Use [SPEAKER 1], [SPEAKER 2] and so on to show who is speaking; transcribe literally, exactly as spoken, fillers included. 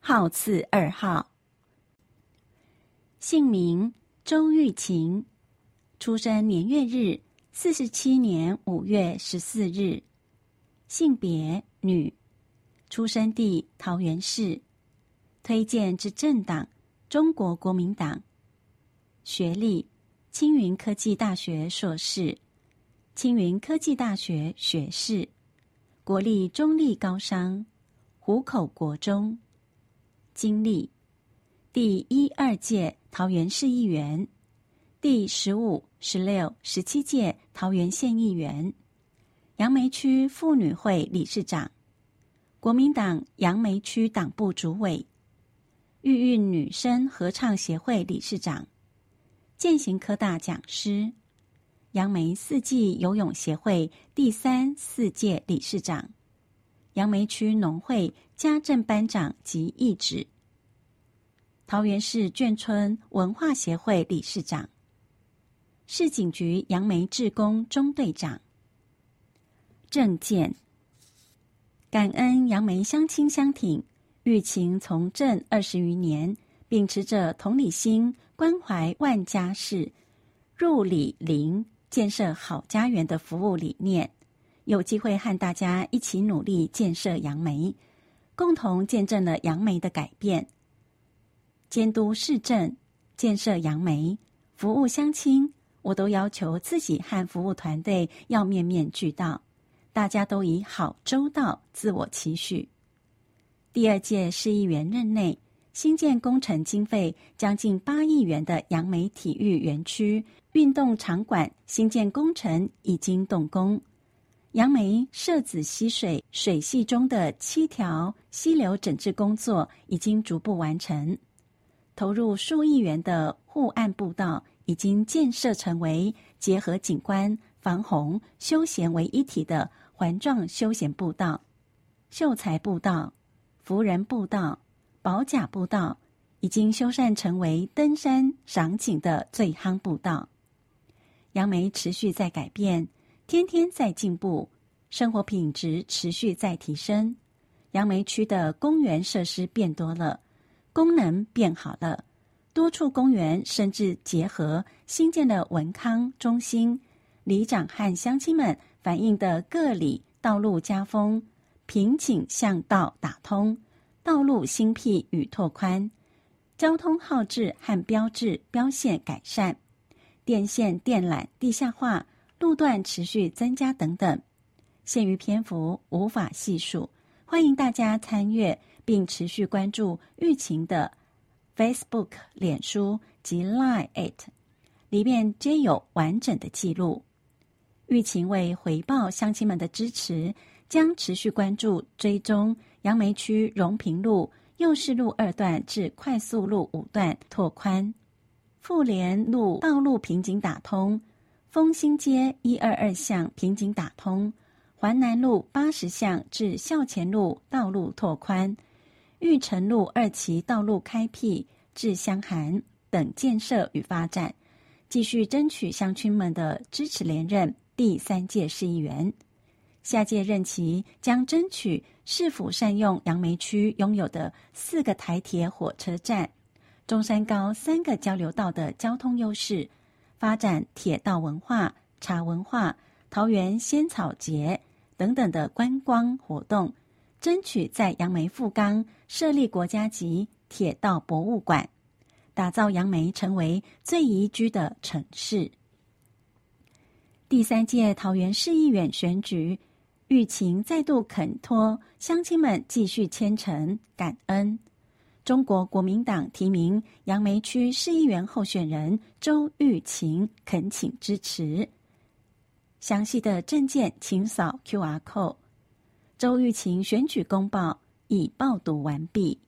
[SPEAKER 1] 号次二号。姓名周玉琴，出生年月日四十七年五月十四日，性别女，出生地桃园市，推荐之政党中国国民党，学历青云科技大学硕士，青云科技大学学士，国立中立高商，湖口国中。经历第一、二届桃园市议员，第十五、十六、十七届桃园县议员，杨梅区妇女会理事长，国民党杨梅区党部主委，育运女生合唱协会理事长，健行科大讲师，杨梅四季游泳协会第三、四届理事长，杨梅区农会家政班长及义职，桃园市眷村文化协会理事长，市警局杨梅志工中队长。政见：感恩杨梅乡亲相挺，玉琴从政二十余年，秉持着同理心、关怀万家事、入里邻、建设好家园的服务理念，有机会和大家一起努力建设杨梅，共同见证了杨梅的改变。监督市政、建设杨梅、服务乡亲，我都要求自己和服务团队要面面俱到，大家都以好周到自我期许。第二届市议员任内，新建工程经费将近八亿元的杨梅体育园区运动场馆新建工程已经动工，杨梅社子溪水水系中的七条溪流整治工作已经逐步完成，投入数亿元的护岸步道已经建设成为结合景观、防洪、休闲为一体的环状休闲步道，秀才步道、福人步道、宝甲步道已经修缮成为登山赏景的最夯步道。杨梅持续在改变，天天在进步，生活品质持续在提升。杨梅区的公园设施变多了，功能变好了，多处公园甚至结合新建的文康中心，里长和乡亲们反映的各里道路加封、瓶颈巷道打通、道路新辟与拓宽、交通号志和标志标线改善、电线电缆地下化、路段持续增加等等，限于篇幅无法细数，欢迎大家参阅并持续关注玉琴的 Facebook、脸书及 Line at， 里面皆有完整的记录。玉琴为回报乡亲们的支持，将持续关注追踪杨梅区荣平路、右市路二段至快速路五段拓宽，富联路道路瓶颈打通，丰兴街一二二巷瓶颈打通，环南路八十巷至校前路道路拓宽，玉成路二期道路开辟至香涵等建设与发展，继续争取乡亲们的支持，连任第三届市议员。下届任期将争取市府善用杨梅区拥有的四个台铁火车站、中山高三个交流道的交通优势，发展铁道文化、茶文化、桃园仙草节等等的观光活动，争取在杨梅富冈设立国家级铁道博物馆，打造杨梅成为最宜居的城市。第三届桃园市议员选举，玉琴再度恳托乡亲们继续虔诚感恩。中国国民党提名杨梅区市议员候选人周玉琴，恳请支持。详细的政见请扫 Q R code。 周玉琴选举公报已报读完毕。